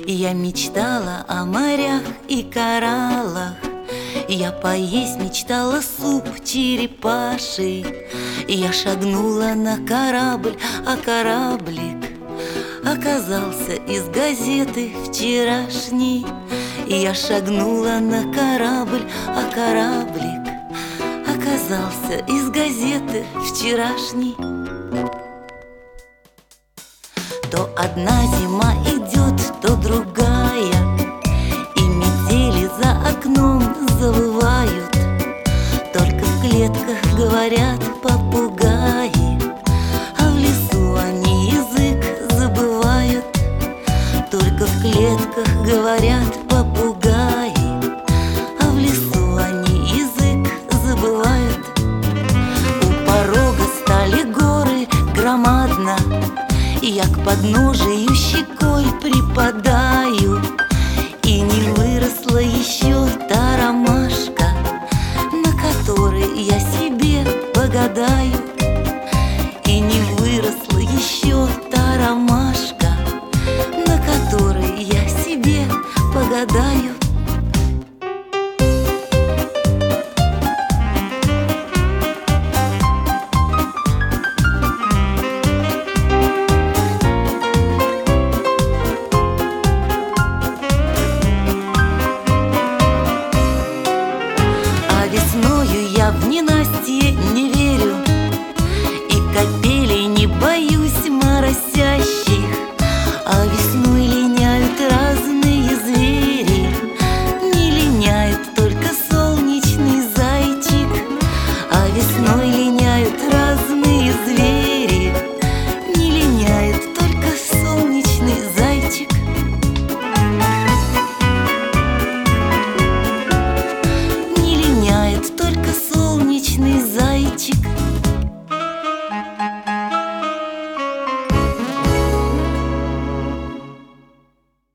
Я мечтала о морях и кораллах, я поесть мечтала суп черепаший. Я шагнула на корабль, а кораблик оказался из газеты вчерашней. Я шагнула на корабль, а кораблик оказался из газеты вчерашней. То одна зима идет, то другая, и метели за окном завывают. Только в клетках говорят попугаи, а в лесу они язык забывают. Только в клетках говорят попугаи, а в лесу они язык забывают. У порога стали горы громадно, я к подножию щекой припадаю, и не выросла еще та ромашка, на которой я себе погадаю.